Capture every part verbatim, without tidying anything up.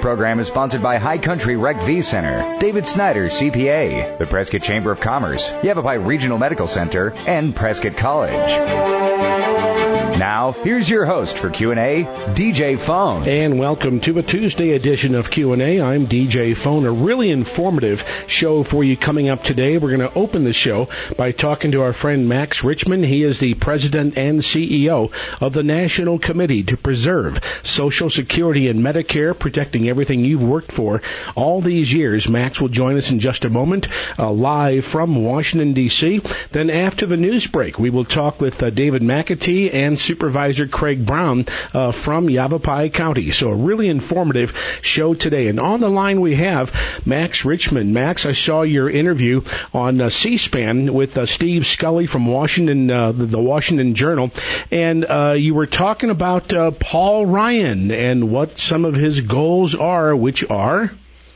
program is sponsored by High Country Rec V Center, David Snyder, C P A, the Prescott Chamber of Commerce, Yavapai Regional Medical Center, and Prescott College. Now, here's your host for Q and A, D J Phone. And welcome to a Tuesday edition of Q and A. I'm D J Phone. A really informative show for you coming up today. We're going to open the show by talking to our friend Max Richmond. He is the president and C E O of the National Committee to Preserve Social Security and Medicare, protecting everything you've worked for all these years. Max will join us in just a moment, uh, live from Washington, D C Then after the news break, we will talk with uh, David McAtee and Supervisor Craig Brown uh, from Yavapai County. So a really informative show today. And on the line we have Max Richmond. Max, I saw your interview on uh, C-SPAN with uh, Steve Scully from Washington, uh, the, the Washington Journal, and uh, you were talking about uh, Paul Ryan and what some of his goals are, which are?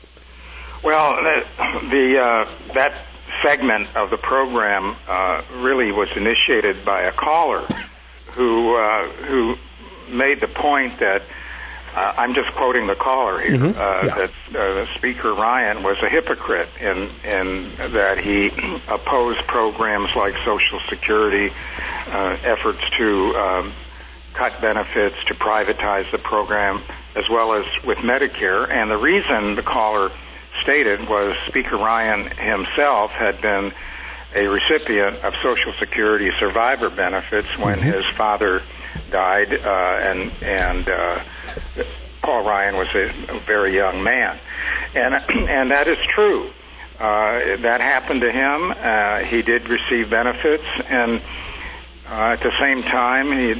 Well, the, the uh, that segment of the program uh, really was initiated by a caller who uh, who made the point that, uh, I'm just quoting the caller here, mm-hmm. uh, yeah. that uh, Speaker Ryan was a hypocrite in, in that he opposed programs like Social Security, uh, efforts to um, cut benefits, to privatize the program, as well as with Medicare. And the reason the caller stated was Speaker Ryan himself had been a recipient of Social Security survivor benefits when mm-hmm. his father died, uh, and and uh, Paul Ryan was a, a very young man, and and that is true. Uh, that happened to him. Uh, he did receive benefits, and uh, at the same time, he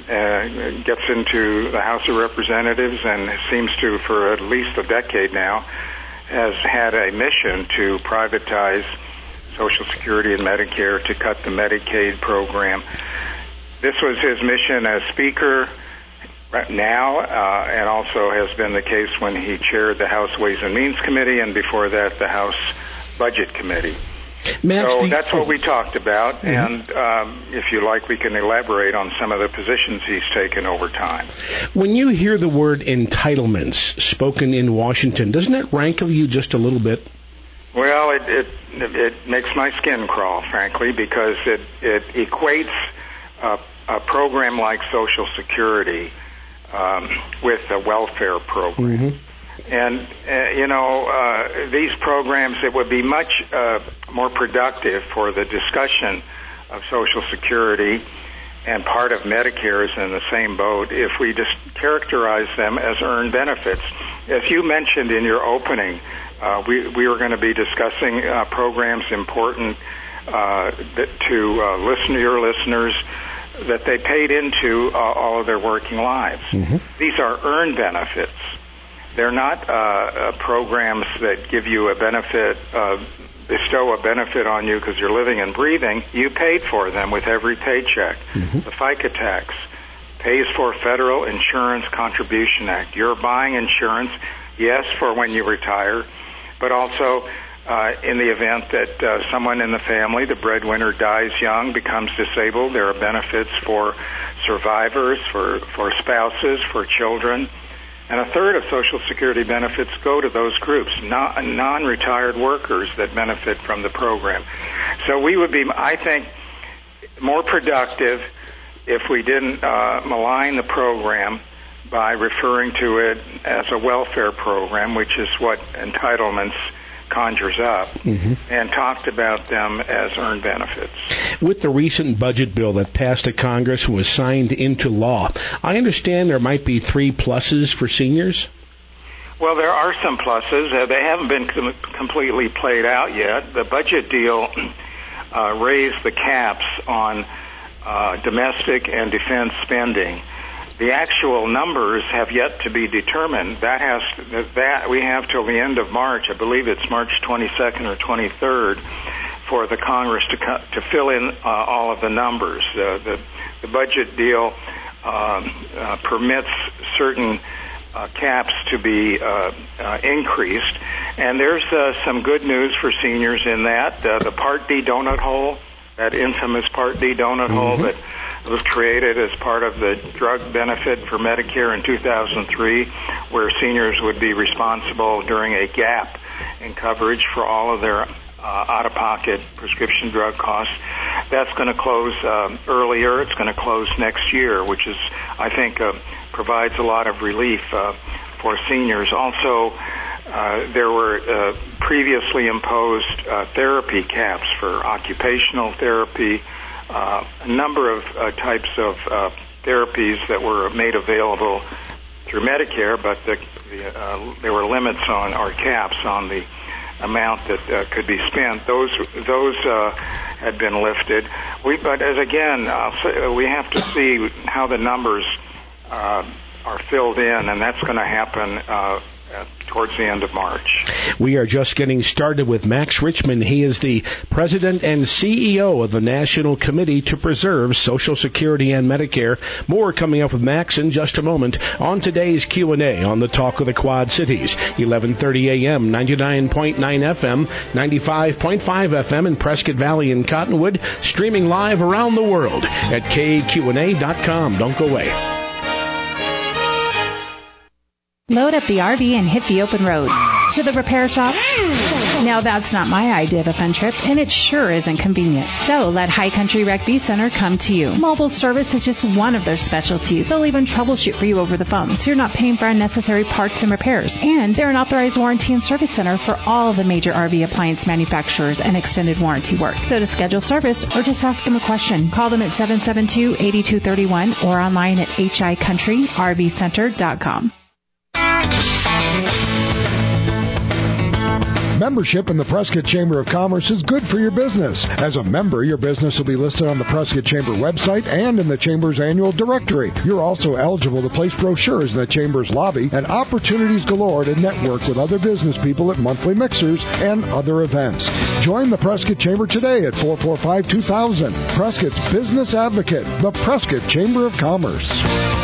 uh, gets into the House of Representatives, and seems to, for at least a decade now, has had a mission to privatize Social Security and Medicare, to cut the Medicaid program. This was his mission as Speaker right now, uh, and also has been the case when he chaired the House Ways and Means Committee, and before that, the House Budget Committee. Max, so you, that's what we talked about, mm-hmm. and um, if you like, we can elaborate on some of the positions he's taken over time. When you hear the word entitlements spoken in Washington, doesn't it rankle you just a little bit? Well, it, it it makes my skin crawl, frankly, because it it equates a, a program like Social Security um, with a welfare program. Mm-hmm. And, uh, you know, uh, these programs, it would be much uh, more productive for the discussion of Social Security, and part of Medicare is in the same boat, if we just characterize them as earned benefits. As you mentioned in your opening, Uh, we, we were going to be discussing uh, programs important uh, that, to uh, listen to your listeners that they paid into uh, all of their working lives. Mm-hmm. These are earned benefits. They're not uh, uh, programs that give you a benefit, uh, bestow a benefit on you because you're living and breathing. You paid for them with every paycheck. Mm-hmm. The FICA tax pays for Federal Insurance Contribution Act. You're buying insurance, yes, for when you retire, but also uh, in the event that uh, someone in the family, the breadwinner, dies young, becomes disabled. There are benefits for survivors, for, for spouses, for children. And a third of Social Security benefits go to those groups, non- non-retired workers that benefit from the program. So we would be, I think, more productive if we didn't uh, malign the program by referring to it as a welfare program, which is what entitlements conjures up, mm-hmm. and talked about them as earned benefits. With the recent budget bill that passed the Congress and was signed into law, I understand there might be three pluses for seniors? Well, there are some pluses. Uh, they haven't been com- completely played out yet. The budget deal uh, raised the caps on uh, domestic and defense spending. The actual numbers have yet to be determined. That has to, that we have till the end of March. I believe it's March twenty-second or twenty-third for the Congress to co- to fill in uh, all of the numbers. Uh, the the budget deal uh, uh, permits certain uh, caps to be uh, uh, increased, and there's uh, some good news for seniors in that. Uh, the Part D donut hole that infamous Part D donut mm-hmm. hole that was created as part of the drug benefit for Medicare in two thousand three, where seniors would be responsible during a gap in coverage for all of their uh, out-of-pocket prescription drug costs. That's going to close um, earlier. It's going to close next year, which is, I think, uh, provides a lot of relief uh, for seniors. Also, uh, there were uh, previously imposed uh, therapy caps for occupational therapy, uh, a number of uh, types of uh, therapies that were made available through Medicare, but the, the, uh, there were limits on, or caps on the amount that uh, could be spent. Those those uh, had been lifted. We, but as again, I'll say, we have to see how the numbers uh, are filled in, and that's going to happen uh, towards the end of March. We are just getting started with Max Richmond. He is the president and C E O of the National Committee to Preserve Social Security and Medicare. More coming up with Max in just a moment on today's Q and A on the Talk of the Quad Cities, eleven thirty a.m., ninety-nine point nine F M, ninety-five point five F M in Prescott Valley and Cottonwood, streaming live around the world at K Q N A dot com. Don't go away. Load up the R V and hit the open road. To the repair shop? Now that's not my idea of a fun trip, and it sure isn't convenient. So let High Country Rec V Center come to you. Mobile service is just one of their specialties. They'll even troubleshoot for you over the phone, so you're not paying for unnecessary parts and repairs. And they're an authorized warranty and service center for all of the major R V appliance manufacturers and extended warranty work. So to schedule service or just ask them a question, call them at seven seven two, eight two three one or online at h i country r v center dot com. Membership in the Prescott Chamber of Commerce is good for your business. As a member, your business will be listed on the Prescott Chamber website and in the Chamber's annual directory. You're also eligible to place brochures in the Chamber's lobby and opportunities galore to network with other business people at monthly mixers and other events. Join the Prescott Chamber today at four four five, two thousand. Prescott's Business Advocate, the Prescott Chamber of Commerce.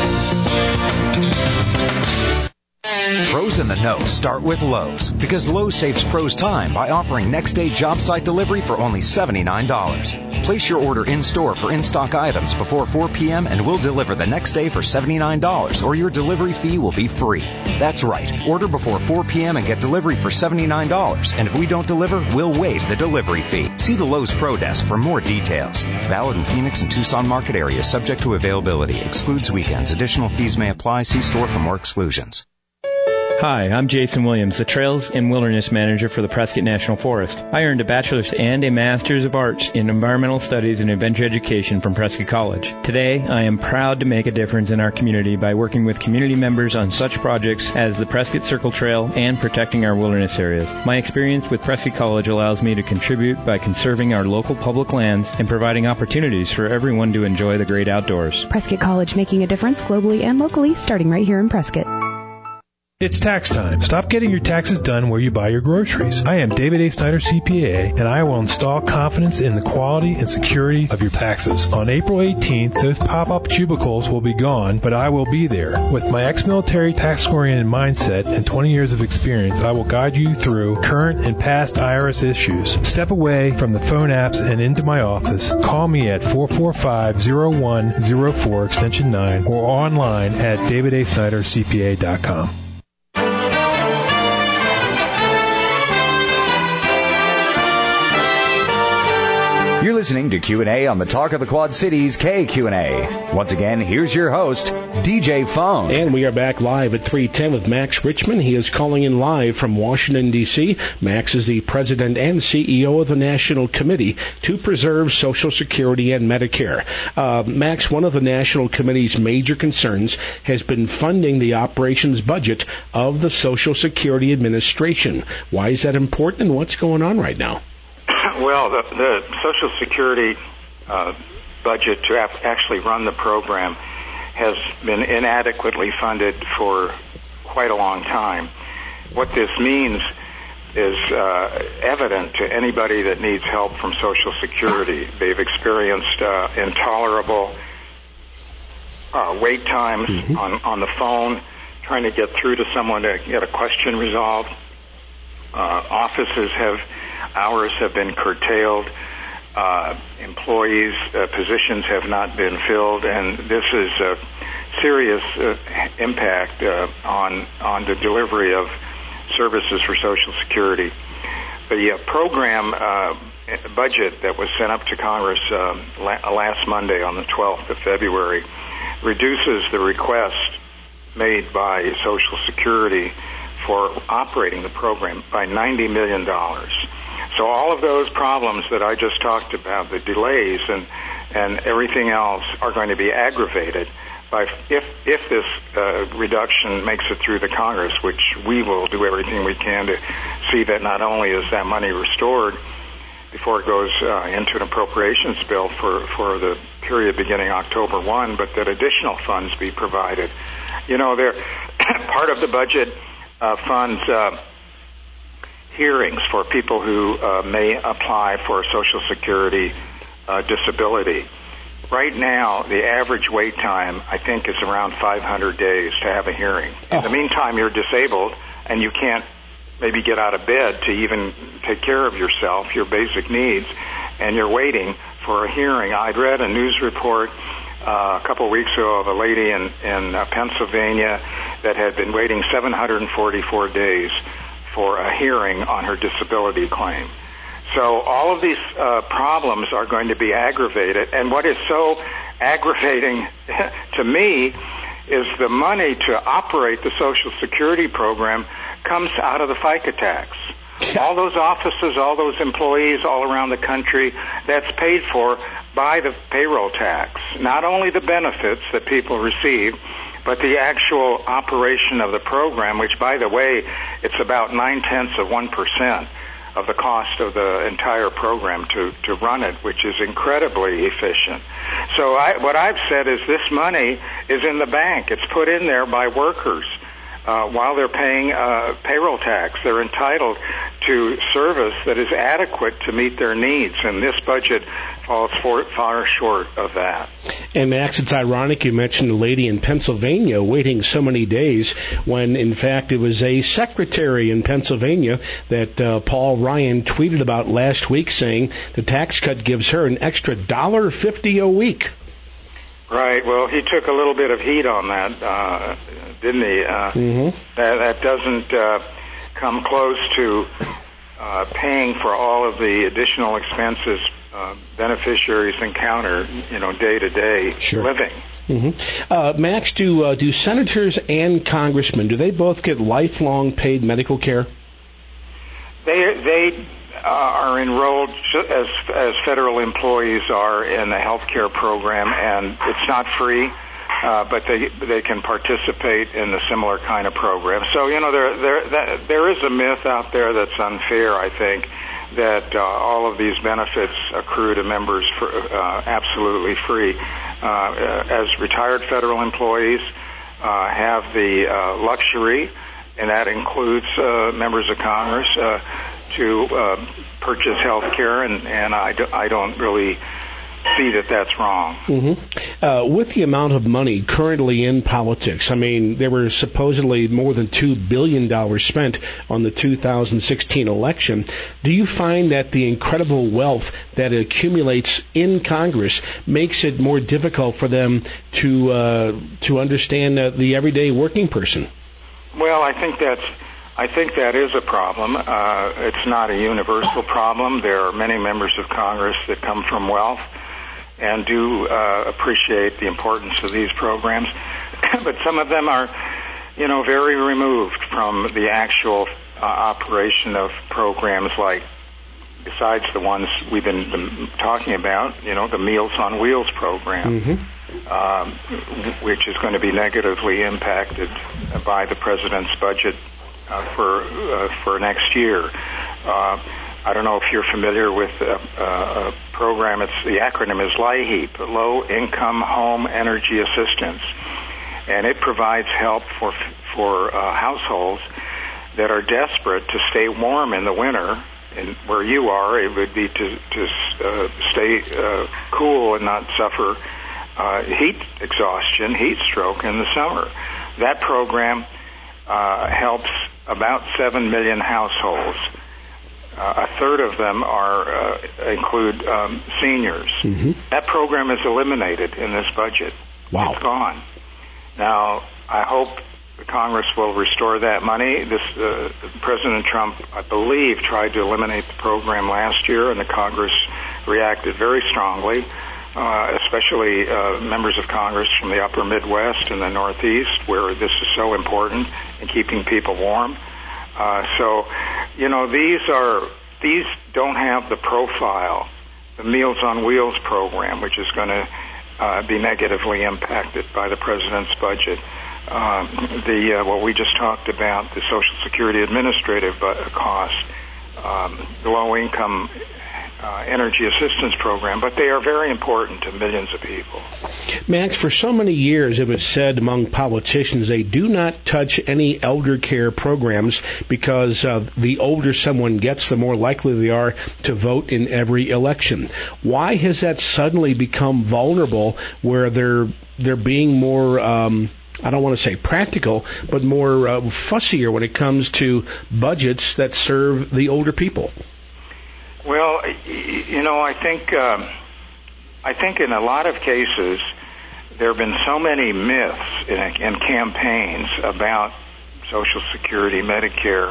Pros in the know start with Lowe's, because Lowe's saves pros time by offering next-day job site delivery for only seventy-nine dollars. Place your order in-store for in-stock items before four p.m. and we'll deliver the next day for seventy-nine dollars, or your delivery fee will be free. That's right. Order before four p.m. and get delivery for seventy-nine dollars, and if we don't deliver, we'll waive the delivery fee. See the Lowe's Pro Desk for more details. Valid in Phoenix and Tucson market areas, subject to availability. Excludes weekends. Additional fees may apply. See store for more exclusions. Hi, I'm Jason Williams, the Trails and Wilderness Manager for the Prescott National Forest. I earned a Bachelor's and a Master's of Arts in Environmental Studies and Adventure Education from Prescott College. Today, I am proud to make a difference in our community by working with community members on such projects as the Prescott Circle Trail and protecting our wilderness areas. My experience with Prescott College allows me to contribute by conserving our local public lands and providing opportunities for everyone to enjoy the great outdoors. Prescott College, making a difference globally and locally, starting right here in Prescott. It's tax time. Stop getting your taxes done where you buy your groceries. I am David A. Snyder, C P A, and I will install confidence in the quality and security of your taxes. On April eighteenth, those pop-up cubicles will be gone, but I will be there. With my ex-military tax-oriented mindset and twenty years of experience, I will guide you through current and past I R S issues. Step away from the phone apps and into my office. Call me at four four five, zero one zero four, extension nine, or online at david a snyder c p a dot com. You're listening to Q and A on the Talk of the Quad Cities, K Q and A. Once again, here's your host, D J Phone. And we are back live at three ten with Max Richmond. He is calling in live from Washington, D C Max is the president and C E O of the National Committee to Preserve Social Security and Medicare. Uh, Max, one of the National Committee's major concerns has been funding the operations budget of the Social Security Administration. Why is that important, and what's going on right now? Well, the, the Social Security uh, budget to ap- actually run the program has been inadequately funded for quite a long time. What this means is uh, evident to anybody that needs help from Social Security. They've experienced uh, intolerable uh, wait times mm-hmm. on, on the phone, trying to get through to someone to get a question resolved. Uh, offices have Hours have been curtailed. uh, employees' uh, positions have not been filled, and this is a serious uh, impact uh, on on the delivery of services for Social Security. The uh, program uh, budget that was sent up to Congress uh, la- last Monday on the twelfth of February reduces the request made by Social Security for operating the program by ninety million dollars. So all of those problems that I just talked about, the delays and, and everything else, are going to be aggravated by if if this uh, reduction makes it through the Congress, which we will do everything we can to see that not only is that money restored before it goes uh, into an appropriations bill for, for the period beginning October first, but that additional funds be provided. You know, they're part of the budget uh, funds uh, hearings for people who uh, may apply for Social Security uh, disability. Right now, the average wait time, I think, is around five hundred days to have a hearing. In the meantime, you're disabled, and you can't maybe get out of bed to even take care of yourself, your basic needs, and you're waiting for a hearing. I'd read a news report uh, a couple of weeks ago of a lady in, in uh, Pennsylvania that had been waiting seven hundred forty-four days for a hearing on her disability claim. So all of these uh, problems are going to be aggravated, and what is so aggravating to me is the money to operate the Social Security program comes out of the FICA tax. All those offices, all those employees all around the country, that's paid for by the payroll tax. Not only the benefits that people receive, but the actual operation of the program, which, by the way, it's about nine-tenths of one percent of the cost of the entire program to, to run it, which is incredibly efficient. So I, what I've said is this money is in the bank. It's put in there by workers. Uh, while they're paying uh, payroll tax, they're entitled to service that is adequate to meet their needs, and this budget falls for, far short of that. And Max, it's ironic you mentioned a lady in Pennsylvania waiting so many days when, in fact, it was a secretary in Pennsylvania that uh, Paul Ryan tweeted about last week, saying the tax cut gives her an extra one dollar fifty a week. Right. Well, he took a little bit of heat on that, uh, didn't he? Uh, mm-hmm. That, that doesn't uh, come close to uh, paying for all of the additional expenses uh, beneficiaries encounter, you know, day to day living. Mm-hmm. Uh, Max, do uh, do senators and congressmen, do they both get lifelong paid medical care? They they. Uh, are enrolled as as federal employees are in the health care program, and it's not free, uh, but they they can participate in the similar kind of program. So you know there there that, there is a myth out there that's unfair, I think, that uh, all of these benefits accrue to members for uh, absolutely free. Uh, as retired federal employees uh, have the uh, luxury, and that includes uh, members of Congress, uh, to uh, purchase health care, and, and I, do, I don't really see that that's wrong. Mm-hmm. Uh, with the amount of money currently in politics, I mean, there were supposedly more than two billion dollars spent on the two thousand sixteen election. Do you find that the incredible wealth that accumulates in Congress makes it more difficult for them to uh, to understand uh, the everyday working person? Well, I think that's I think that is a problem. Uh, it's not a universal problem. There are many members of Congress that come from wealth and do uh, appreciate the importance of these programs, but some of them are, you know, very removed from the actual uh, operation of programs like, besides the ones we've been talking about, you know, the Meals on Wheels program, mm-hmm. um, which is going to be negatively impacted by the president's budget Uh, for uh, for next year. Uh, I don't know if you're familiar with uh, uh, a program. It's the acronym is LIHEAP, Low Income Home Energy Assistance, and it provides help for for uh, households that are desperate to stay warm in the winter. And where you are, it would be to to uh, stay uh, cool and not suffer uh, heat exhaustion, heat stroke in the summer. That program uh, helps about seven million households Uh, a third of them are uh, include um, seniors. Mm-hmm. That program is eliminated in this budget. Wow. It's gone. Now, I hope the Congress will restore that money. This uh, President Trump, I believe, tried to eliminate the program last year, and the Congress reacted very strongly, uh, especially uh, members of Congress from the upper Midwest and the Northeast, where this is so important in keeping people warm. Uh, so, you know, these are these don't have the profile, the Meals on Wheels program, which is going to uh, be negatively impacted by the president's budget. Um, the uh, what we just talked about, the Social Security administrative cost, um, the low-income uh, energy assistance program, but they are very important to millions of people. Max, for so many years it was said among politicians they do not touch any elder care programs because uh, the older someone gets, the more likely they are to vote in every election. Why has that suddenly become vulnerable where they're they're being more um, I don't want to say practical, but more uh, fussier when it comes to budgets that serve the older people? Well, you know, I think um, I think in a lot of cases there have been so many myths in, in campaigns about Social Security, Medicare,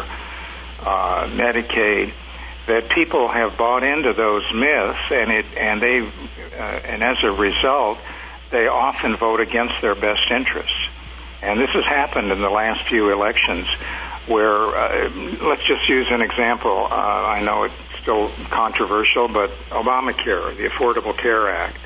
uh, Medicaid, that people have bought into those myths, and it and they uh, and as a result, they often vote against their best interests. And this has happened in the last few elections where, uh, let's just use an example. Uh, I know it's still controversial, but Obamacare, the Affordable Care Act.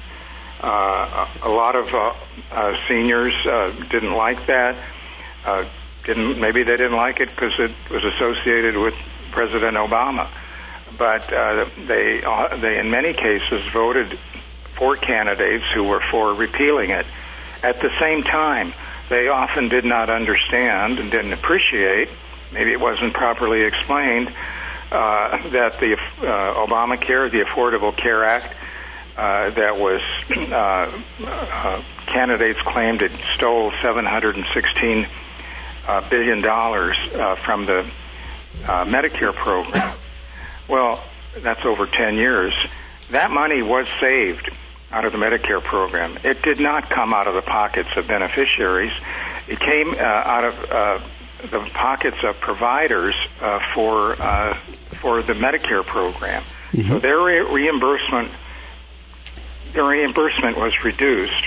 Uh, a lot of uh, uh, seniors uh, didn't like that. Uh, didn't maybe they didn't like it because it was associated with President Obama. But uh, they, uh, they, in many cases, voted for candidates who were for repealing it. At the same time, they often did not understand and didn't appreciate, maybe it wasn't properly explained, uh, that the uh, Obamacare, the Affordable Care Act, uh, that was, uh, uh, candidates claimed it stole seven hundred sixteen uh, billion dollars uh, from the uh, Medicare program. Well, that's over ten years. That money was saved out of the Medicare program. It did not come out of the pockets of beneficiaries. It came uh, out of uh, the pockets of providers uh, for uh, for the Medicare program. Mm-hmm. So their re- reimbursement their reimbursement was reduced,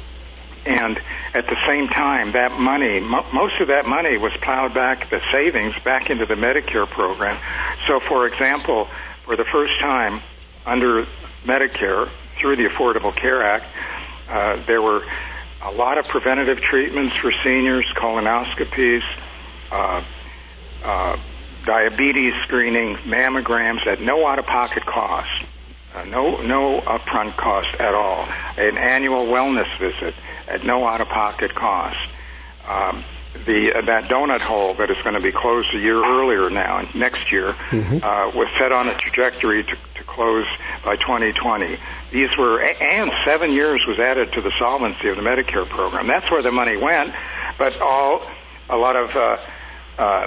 and at the same time, that money, mo- most of that money was plowed back, the savings back into the Medicare program. So, for example, for the first time under Medicare, through the Affordable Care Act, uh, there were a lot of preventative treatments for seniors, colonoscopies, uh, uh, diabetes screening, mammograms at no out-of-pocket cost, uh, no no upfront cost at all, an annual wellness visit at no out-of-pocket cost. Um, the uh, that donut hole that is going to be closed a year earlier now, next year, mm-hmm. uh, was set on a trajectory to, to close by twenty twenty. These were, and seven years was added to the solvency of the Medicare program. That's where the money went, but all, a lot of uh, uh,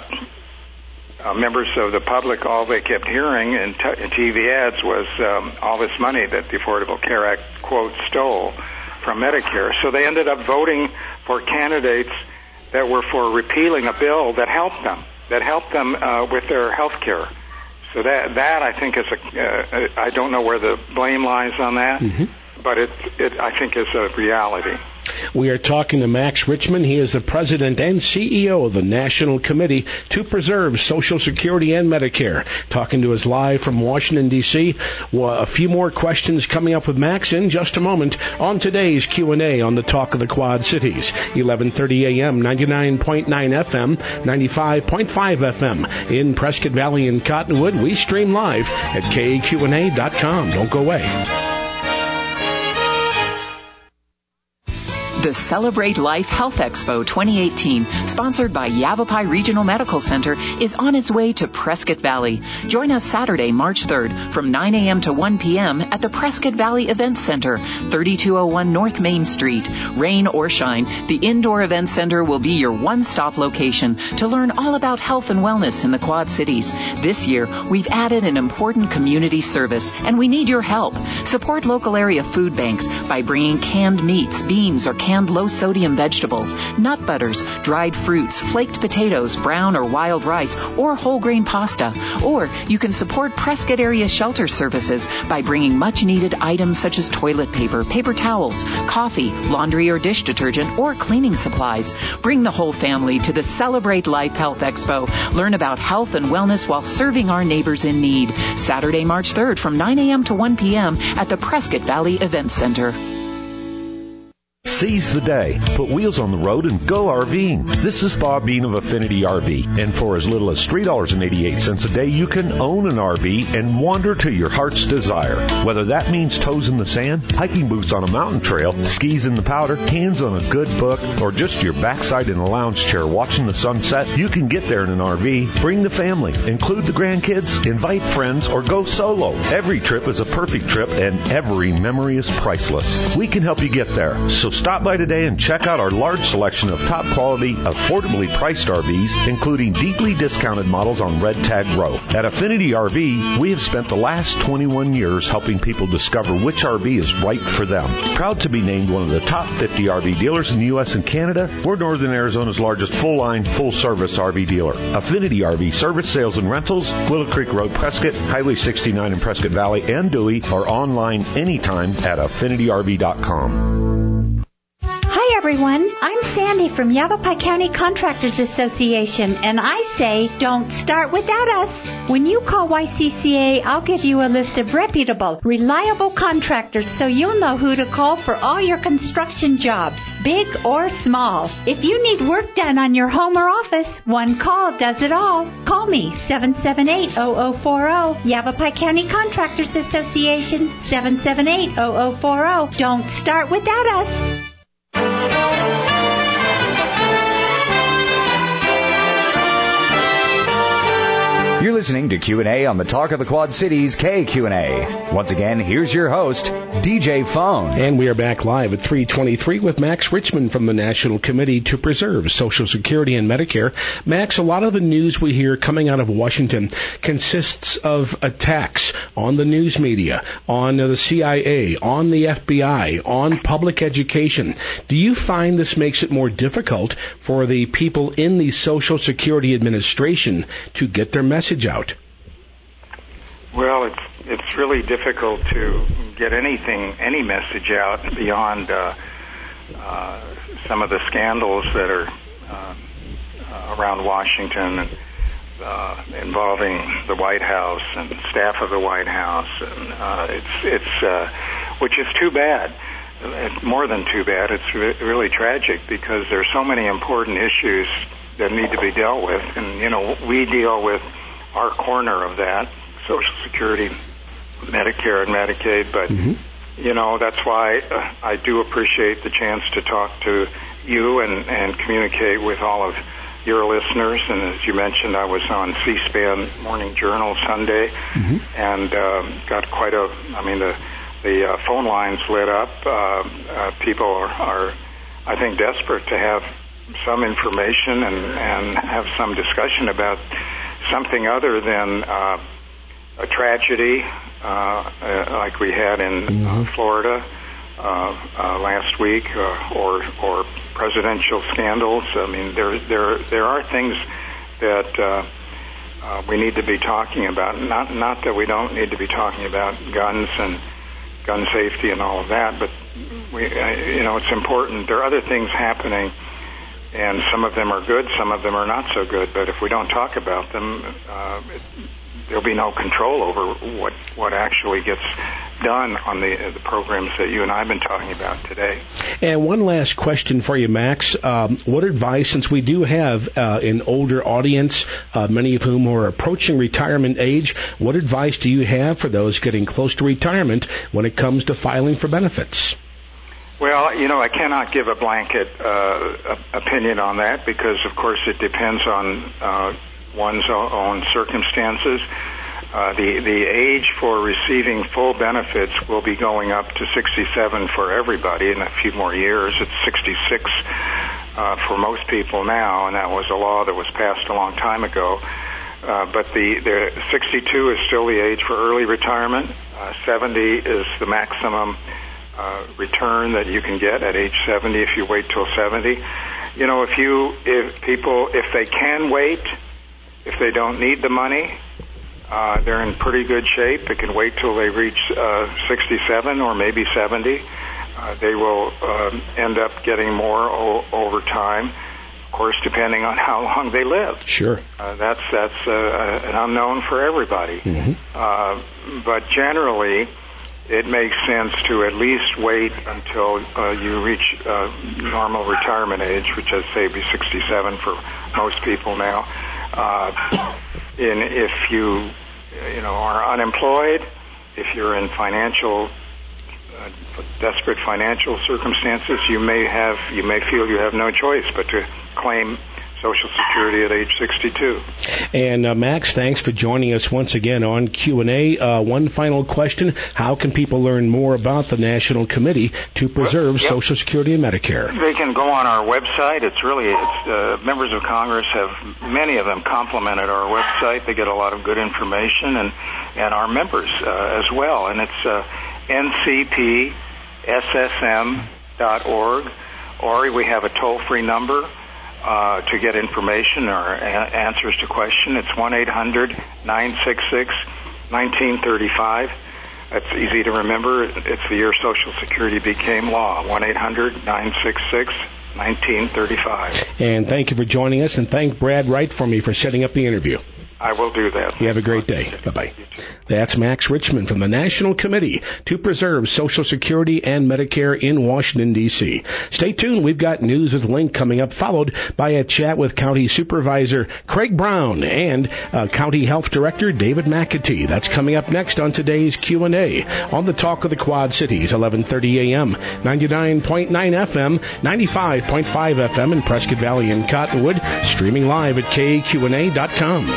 uh, members of the public, all they kept hearing in, t- in T V ads was um, all this money that the Affordable Care Act, quote, stole from Medicare. So they ended up voting for candidates that were for repealing a bill that helped them, that helped them uh, with their health care. So that, that I think is a, uh, I don't know where the blame lies on that, mm-hmm. but it, it, I think is a reality. We are talking to Max Richman. He is the president and C E O of the National Committee to Preserve Social Security and Medicare. Talking to us live from Washington, D C Well, a few more questions coming up with Max in just a moment on today's Q and A on the Talk of the Quad Cities. eleven thirty a.m., ninety-nine point nine F M, ninety-five point five F M. In Prescott Valley and Cottonwood, we stream live at K Q N A dot com. Don't go away. The Celebrate Life Health Expo twenty eighteen, sponsored by Yavapai Regional Medical Center, is on its way to Prescott Valley. Join us Saturday, March third from nine a.m. to one p.m. at the Prescott Valley Event Center, thirty-two oh one North Main Street. Rain or shine, the Indoor Event Center will be your one-stop location to learn all about health and wellness in the Quad Cities. This year, we've added an important community service, and we need your help. Support local area food banks by bringing canned meats, beans, or canned low-sodium vegetables, nut butters, dried fruits, flaked potatoes, brown or wild rice, or whole grain pasta. Or you can support Prescott area shelter services by bringing much-needed items such as toilet paper, paper towels, coffee, laundry or dish detergent, or cleaning supplies. Bring the whole family to the Celebrate Life Health Expo. Learn about health and wellness while serving our neighbors in need. Saturday, March third from nine a.m. to one p.m. at the Prescott Valley Event Center. Seize the day, put wheels on the road, and go RVing. This is Bob Bean of Affinity R V, and for as little as three dollars and eighty-eight cents a day, you can own an R V and wander to your heart's desire. Whether that means toes in the sand, hiking boots on a mountain trail, skis in the powder, hands on a good book, or just your backside in a lounge chair watching the sunset, you can get there in an R V. Bring the family, include the grandkids, invite friends, or go solo. Every trip is a perfect trip, and every memory is priceless. We can help you get there, so stop by today and check out our large selection of top quality, affordably priced R Vs, including deeply discounted models on Red Tag Row. At Affinity R V, we have spent the last twenty-one years helping people discover which R V is right for them. Proud to be named one of the top fifty R V dealers in the U S and Canada, we're Northern Arizona's largest full-line, full-service R V dealer. Affinity R V service, sales, and rentals, Willow Creek Road, Prescott, Highway sixty-nine in Prescott Valley and Dewey, or online anytime at affinity r v dot com. Hi everyone, I'm Sandy from Yavapai County Contractors Association, and I say don't start without us. When you call Y C C A, I'll give you a list of reputable, reliable contractors so you'll know who to call for all your construction jobs, big or small. If you need work done on your home or office, one call does it all. Call me, seven seven eight, zero zero four zero, Yavapai County Contractors Association, seven seven eight, zero zero four zero. Don't start without us. You're listening to Q and A on the Talk of the Quad Cities K Q and A. Once again, here's your host, D J Phone. And we are back live at three twenty-three with Max Richmond from the National Committee to Preserve Social Security and Medicare. Max, a lot of the news we hear coming out of Washington consists of attacks on the news media, on the C I A, on the F B I, on public education. Do you find this makes it more difficult for the people in the Social Security Administration to get their message out? Well, it's it's really difficult to get anything, any message out beyond uh, uh, some of the scandals that are uh, uh, around Washington and uh, involving the White House and staff of the White House, and uh, it's it's uh, which is too bad. It's more than too bad. It's re- really tragic because there's so many important issues that need to be dealt with, and you know we deal with our corner of that, Social Security, Medicare, and Medicaid. But, mm-hmm. you know, that's why uh, I do appreciate the chance to talk to you and, and communicate with all of your listeners. And as you mentioned, I was on C-SPAN Morning Journal Sunday, mm-hmm. and uh, got quite a, I mean, the, the uh, phone lines lit up. Uh, uh, people are, are, I think, desperate to have some information and, and have some discussion about something other than uh, a tragedy uh, uh, like we had in mm-hmm. uh, Florida uh, uh, last week, uh, or or presidential scandals. I mean, there there there are things that uh, uh, we need to be talking about. Not not that we don't need to be talking about guns and gun safety and all of that, but we uh, you know it's important. There are other things happening. And some of them are good, some of them are not so good. But if we don't talk about them, uh, it, there'll be no control over what what actually gets done on the, the programs that you and I have been talking about today. And one last question for you, Max. Um, what advice, since we do have uh, an older audience, uh, many of whom are approaching retirement age, what advice do you have for those getting close to retirement when it comes to filing for benefits? Well, you know, I cannot give a blanket uh, opinion on that because, of course, it depends on uh, one's own circumstances. Uh, the the age for receiving full benefits will be going up to sixty-seven for everybody in a few more years. It's sixty-six uh, for most people now, and that was a law that was passed a long time ago. Uh, but the, the sixty-two is still the age for early retirement. Uh, seventy is the maximum uh, return that you can get at age seventy if you wait till seventy. You know, if you if people if they can wait, if they don't need the money, uh, they're in pretty good shape. They can wait till they reach uh, sixty-seven or maybe seventy. Uh, they will um, end up getting more o- over time. Of course, depending on how long they live. Sure. Uh, that's that's uh, an unknown for everybody. Mm-hmm. Uh, but generally, it makes sense to at least wait until uh, you reach uh, normal retirement age, which I'd say would be sixty-seven for most people now. Uh, in if you you know are unemployed, if you're in financial uh, desperate financial circumstances, you may have you may feel you have no choice but to claim Social Security at age sixty-two. And uh, Max, thanks for joining us once again on Q and A. Uh, one final question: how can people learn more about the National Committee to Preserve yep. Social Security and Medicare? They can go on our website. It's really it's uh, members of Congress have many of them complimented our website. They get a lot of good information, and and our members uh, as well. And it's uh, N C P S S M dot org, or we have a toll-free number Uh, to get information or a- answers to questions. It's one eight hundred nine six six one nine three five. That's easy to remember. It's the year Social Security became law, one eight hundred nine six six one nine three five. And thank you for joining us, and thank Brad Wright for me for setting up the interview. I will do that. You have a great day. Bye-bye. That's Max Richmond from the National Committee to Preserve Social Security and Medicare in Washington, D C Stay tuned. We've got News with Link coming up, followed by a chat with County Supervisor Craig Brown and uh, County Health Director David McAtee. That's coming up next on today's Q and A on the Talk of the Quad Cities, eleven thirty a.m., ninety-nine point nine F M, ninety-five point five F M in Prescott Valley and Cottonwood, streaming live at K Q and A dot com.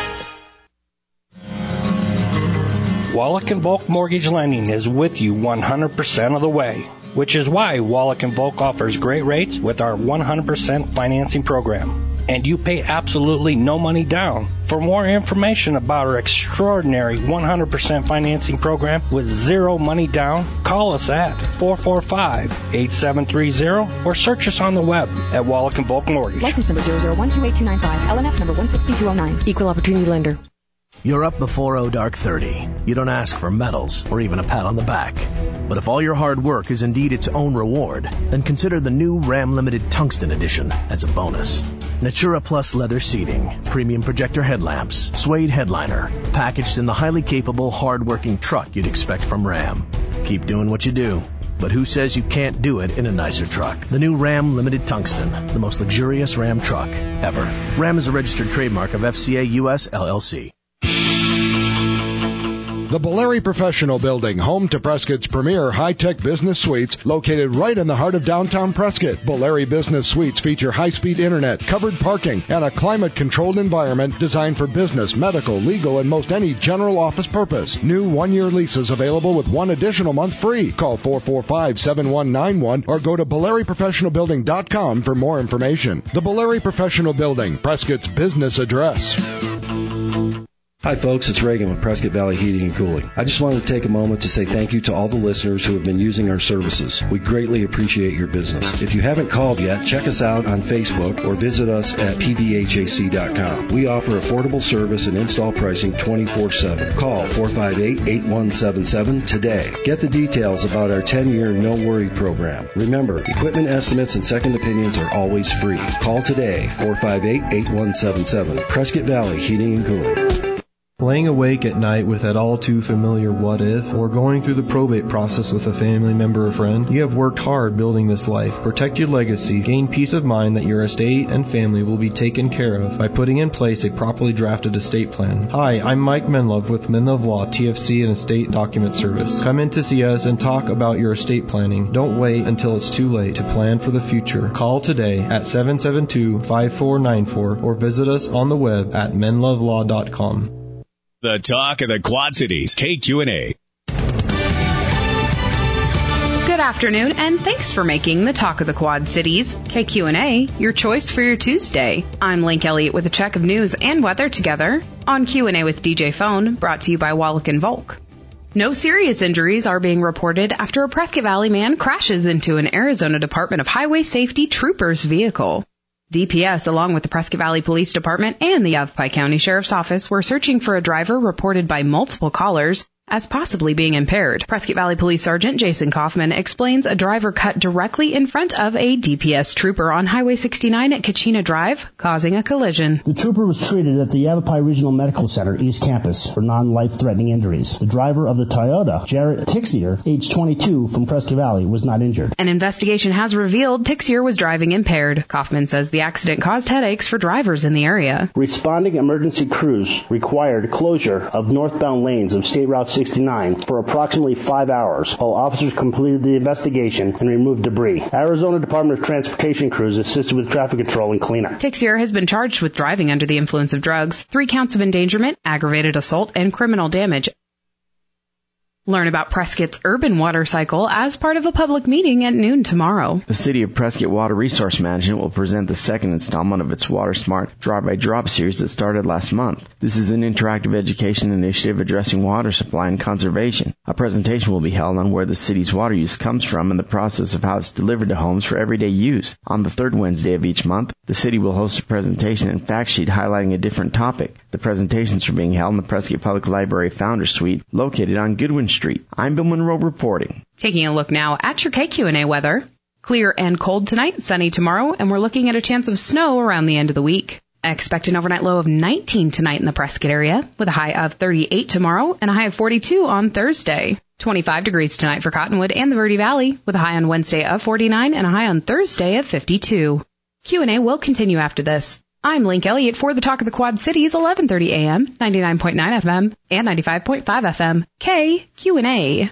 Wallach and Volk Mortgage Lending is with you one hundred percent of the way, which is why Wallach and Volk offers great rates with our one hundred percent financing program. And you pay absolutely no money down. For more information about our extraordinary one hundred percent financing program with zero money down, call us at four four five, eight seven three zero or search us on the web at Wallach and Volk Mortgage. License number zero zero one two eight two nine five, L N S number one six two zero nine, Equal Opportunity Lender. You're up before oh dark thirty. You don't ask for medals or even a pat on the back. But if all your hard work is indeed its own reward, then consider the new Ram Limited Tungsten Edition as a bonus. Natura Plus leather seating, premium projector headlamps, suede headliner, packaged in the highly capable, hard-working truck you'd expect from Ram. Keep doing what you do. But who says you can't do it in a nicer truck? The new Ram Limited Tungsten, the most luxurious Ram truck ever. Ram is a registered trademark of F C A U S L L C. The Boleri Professional Building, home to Prescott's premier high-tech business suites, located right in the heart of downtown Prescott. Boleri Business Suites feature high-speed internet, covered parking, and a climate-controlled environment designed for business, medical, legal, and most any general office purpose. New one-year leases available with one additional month free. Call four four five, seven one nine one or go to boleri professional building dot com for more information. The Boleri Professional Building, Prescott's business address. Hi folks, it's Reagan with Prescott Valley Heating and Cooling. I just wanted to take a moment to say thank you to all the listeners who have been using our services. We greatly appreciate your business. If you haven't called yet, check us out on Facebook or visit us at p v h a c dot com. We offer affordable service and install pricing twenty-four seven. Call four five eight, eight one seven seven today. Get the details about our ten-year no-worry program. Remember, equipment estimates and second opinions are always free. Call today, four five eight, eight one seven seven. Prescott Valley Heating and Cooling. Laying awake at night with that all too familiar what if, or going through the probate process with a family member or friend, you have worked hard building this life. Protect your legacy, gain peace of mind that your estate and family will be taken care of by putting in place a properly drafted estate plan. Hi, I'm Mike Menlove with Menlove Law, T F C and Estate Document Service. Come in to see us and talk about your estate planning. Don't wait until it's too late to plan for the future. Call today at seven seven two, five four nine four or visit us on the web at menlove law dot com. The talk of the Quad Cities, K Q and A. Good afternoon, and thanks for making the talk of the Quad Cities, K Q and A, your choice for your Tuesday. I'm Link Elliott with a check of news and weather together on Q and A with D J Phone, brought to you by Wallach and Volk. No serious injuries are being reported after a Prescott Valley man crashes into an Arizona Department of Highway Safety trooper's vehicle. D P S, along with the Prescott Valley Police Department and the Yavapai County Sheriff's Office, were searching for a driver reported by multiple callers as possibly being impaired. Prescott Valley Police Sergeant Jason Kaufman explains a driver cut directly in front of a D P S trooper on Highway sixty-nine at Kachina Drive, causing a collision. The trooper was treated at the Yavapai Regional Medical Center East Campus for non-life-threatening injuries. The driver of the Toyota, Jarrett Tixier, age twenty-two, from Prescott Valley, was not injured. An investigation has revealed Tixier was driving impaired. Kaufman says the accident caused headaches for drivers in the area. Responding emergency crews required closure of northbound lanes of State Route sixty-nine for approximately five hours while officers completed the investigation and removed debris. Arizona Department of Transportation crews assisted with traffic control and cleanup. Tixier has been charged with driving under the influence of drugs, three counts of endangerment, aggravated assault, and criminal damage. Learn about Prescott's urban water cycle as part of a public meeting at noon tomorrow. The City of Prescott Water Resource Management will present the second installment of its Water Smart Drop-by-Drop series that started last month. This is an interactive education initiative addressing water supply and conservation. A presentation will be held on where the city's water use comes from and the process of how it's delivered to homes for everyday use. On the third Wednesday of each month, the city will host a presentation and fact sheet highlighting a different topic. The presentations are being held in the Prescott Public Library Founders Suite, located on Goodwin Street. I'm Bill Monroe reporting. Taking a look now at your K Q and A weather. Clear and cold tonight, sunny tomorrow, and we're looking at a chance of snow around the end of the week. Expect an overnight low of nineteen tonight in the Prescott area, with a high of thirty-eight tomorrow and a high of forty-two on Thursday. twenty-five degrees tonight for Cottonwood and the Verde Valley, with a high on Wednesday of forty-nine and a high on Thursday of fifty-two. Q and A will continue after this. I'm Link Elliott for the Talk of the Quad Cities, eleven thirty a.m., ninety-nine point nine F M, and ninety-five point five F M. K Q and A.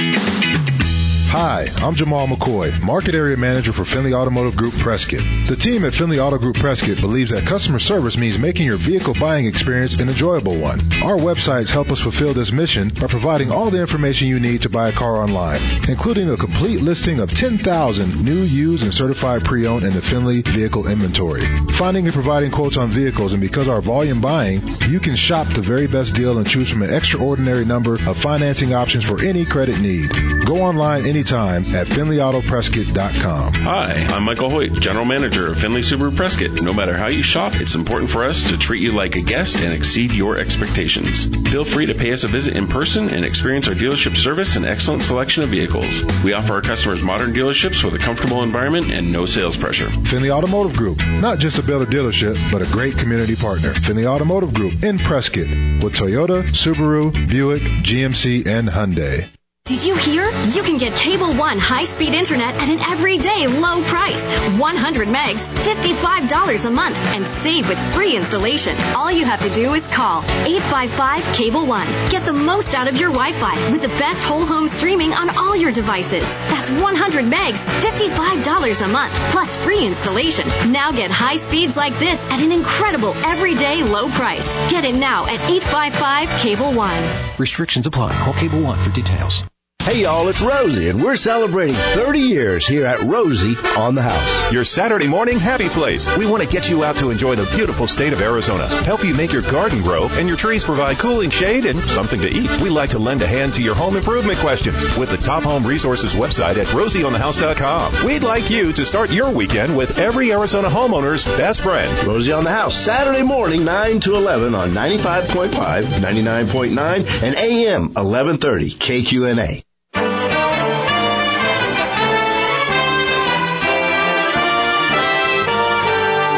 Hi, I'm Jamal McCoy, Market Area Manager for Finley Automotive Group Prescott. The team at Finley Auto Group Prescott believes that customer service means making your vehicle buying experience an enjoyable one. Our websites help us fulfill this mission by providing all the information you need to buy a car online, including a complete listing of ten thousand new, used, and certified pre-owned in the Finley vehicle inventory. Finding and providing quotes on vehicles, and because our volume buying, you can shop the very best deal and choose from an extraordinary number of financing options for any credit need. Go online anytime at finley auto prescott dot com. Hi, I'm Michael Hoyt, General Manager of Finley Subaru Prescott. No matter how you shop, it's important for us to treat you like a guest and exceed your expectations. Feel free to pay us a visit in person and experience our dealership service and excellent selection of vehicles. We offer our customers modern dealerships with a comfortable environment and no sales pressure. Finley Automotive Group, not just a builder dealership, but a great community partner. Finley Automotive Group in Prescott with Toyota, Subaru, Buick, G M C, and Hyundai. Did you hear? You can get Cable One high-speed internet at an everyday low price. one hundred megs, fifty-five dollars a month, and save with free installation. All you have to do is call eight five five Cable One. Get the most out of your Wi-Fi with the best whole home streaming on all your devices. That's one hundred megs, fifty-five dollars a month, plus free installation. Now get high speeds like this at an incredible everyday low price. Get it now at eight five five Cable One. Restrictions apply. Call Cable One for details. Hey y'all, it's Rosie, and we're celebrating thirty years here at Rosie on the House. Your Saturday morning happy place. We want to get you out to enjoy the beautiful state of Arizona, help you make your garden grow, and your trees provide cooling shade and something to eat. We like to lend a hand to your home improvement questions with the Top Home Resources website at rosie on the house dot com. We'd like you to start your weekend with every Arizona homeowner's best friend. Rosie on the House, Saturday morning, nine to eleven on ninety-five point five, ninety-nine point nine, and A M eleven thirty K Q N A. You're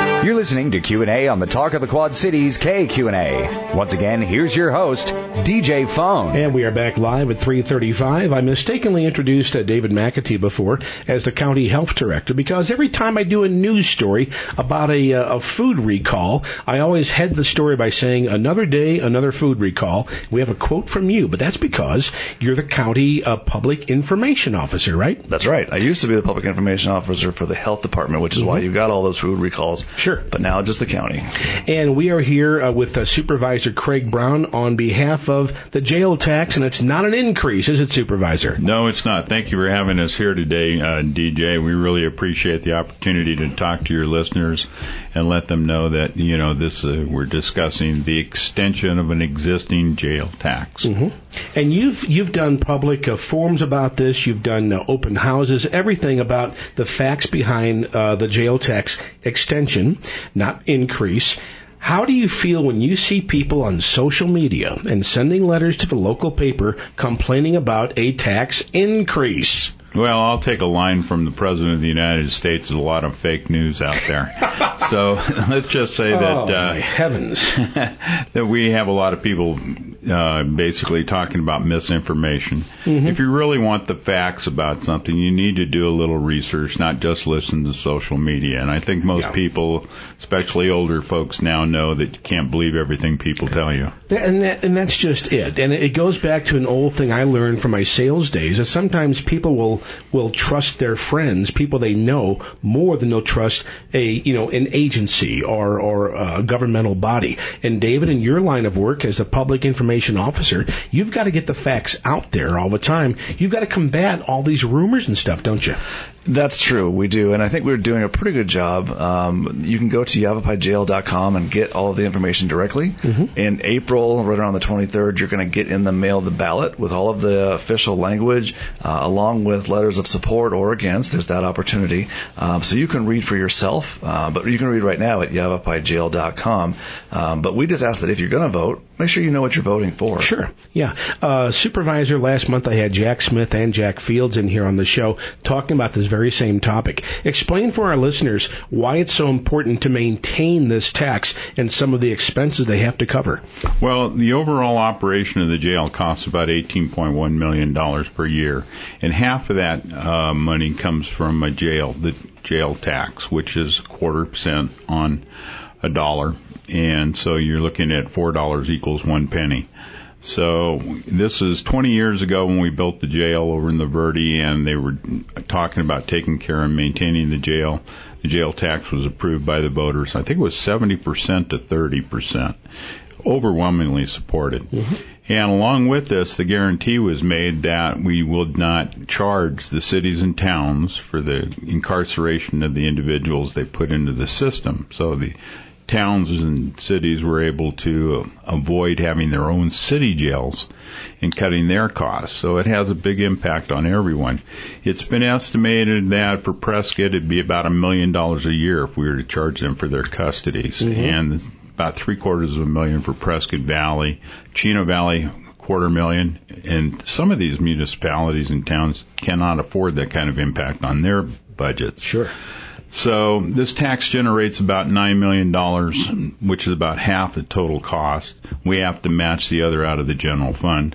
listening to Q and A on the Talk of the Quad Cities K Q and A. Once again, here's your host, D J Phone. And we are back live at three thirty-five. I mistakenly introduced uh, David McAtee before as the county health director because every time I do a news story about a, uh, a food recall, I always head the story by saying, another day, another food recall. We have a quote from you, but that's because you're the county uh, public information officer, right? That's right. I used to be the public information officer for the health department, which is mm-hmm. why you've got all those food recalls. Sure. But now just the county. And we are here uh, with uh, Supervisor Craig Brown on behalf of the jail tax, and it's not an increase, is it, Supervisor? No, it's not. Thank you for having us here today, uh, D J. We really appreciate the opportunity to talk to your listeners and let them know that, you know, this uh, we're discussing the extension of an existing jail tax. Mm-hmm. And you've you've done public uh, forums about this. You've done uh, open houses, everything about the facts behind uh, the jail tax extension, not increase. How do you feel when you see people on social media and sending letters to the local paper complaining about a tax increase? Well, I'll take a line from the President of the United States. There's a lot of fake news out there. So let's just say that oh, uh, my heavens. that we have a lot of people uh, basically talking about misinformation. Mm-hmm. If you really want the facts about something, you need to do a little research, not just listen to social media. And I think most yeah. people, especially older folks now, know that you can't believe everything people tell you. And, that, and that's just it. And it goes back to an old thing I learned from my sales days, that sometimes people will will trust their friends, people they know, more than they'll trust a you know an agency or or a governmental body. And David, in your line of work as a public information officer, you've got to get the facts out there all the time. You've got to combat all these rumors and stuff, don't you? That's true. We do. And I think we're doing a pretty good job. Um, you can go to yavapai jail dot com and get all of the information directly. Mm-hmm. In April, right around the twenty-third, you're going to get in the mail the ballot with all of the official language, uh, along with letters of support or against. There's that opportunity. Um, so you can read for yourself, uh, but you can read right now at yavapai jail dot com. Um, but we just ask that if you're going to vote, make sure you know what you're voting for. Sure. Yeah. Uh, Supervisor, last month I had Jack Smith and Jack Fields in here on the show talking about this very same topic. Explain for our listeners why it's so important to maintain this tax and some of the expenses they have to cover. Well, the overall operation of the jail costs about eighteen point one million dollars per year, and half of that uh, money comes from a jail, the jail tax, which is a quarter percent on a dollar, and so you're looking at four dollars equals one penny. So this is twenty years ago when we built the jail over in the Verde, and they were talking about taking care and maintaining the jail. The jail tax was approved by the voters. I think it was seventy percent to thirty percent. Overwhelmingly supported. Mm-hmm. And along with this, the guarantee was made that we would not charge the cities and towns for the incarceration of the individuals they put into the system. So the towns and cities were able to avoid having their own city jails and cutting their costs. So it has a big impact on everyone. It's been estimated that for Prescott it'd be about a million dollars a year if we were to charge them for their custodies. Mm-hmm. And about three quarters of a million for Prescott Valley, Chino Valley, quarter million. And some of these municipalities and towns cannot afford that kind of impact on their budgets. Sure. So this tax generates about nine million dollars, which is about half the total cost. We have to match the other out of the general fund.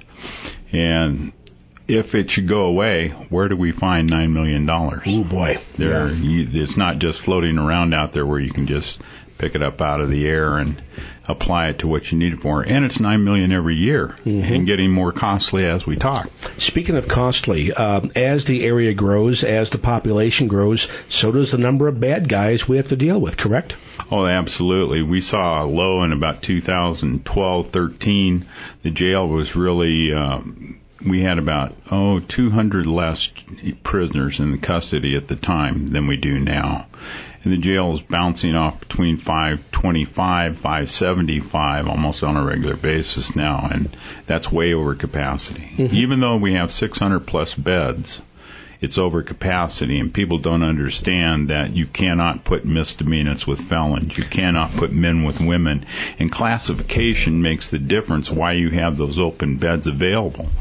And if it should go away, where do we find nine million dollars? Oh, boy. There, yeah. you, it's not just floating around out there where you can just pick it up out of the air and apply it to what you need it for. And it's nine million dollars every year, mm-hmm. and getting more costly as we talk. Speaking of costly, uh, as the area grows, as the population grows, so does the number of bad guys we have to deal with, correct? Oh, absolutely. We saw a low in about two thousand twelve, thirteen. The jail was really, um, we had about, oh, two hundred less prisoners in custody at the time than we do now. And the jail is bouncing off between five twenty-five, five seventy-five almost on a regular basis now, and that's way over capacity. Mm-hmm. Even though we have six hundred plus beds, it's over capacity, and people don't understand that you cannot put misdemeanors with felons. You cannot put men with women, and classification makes the difference why you have those open beds available.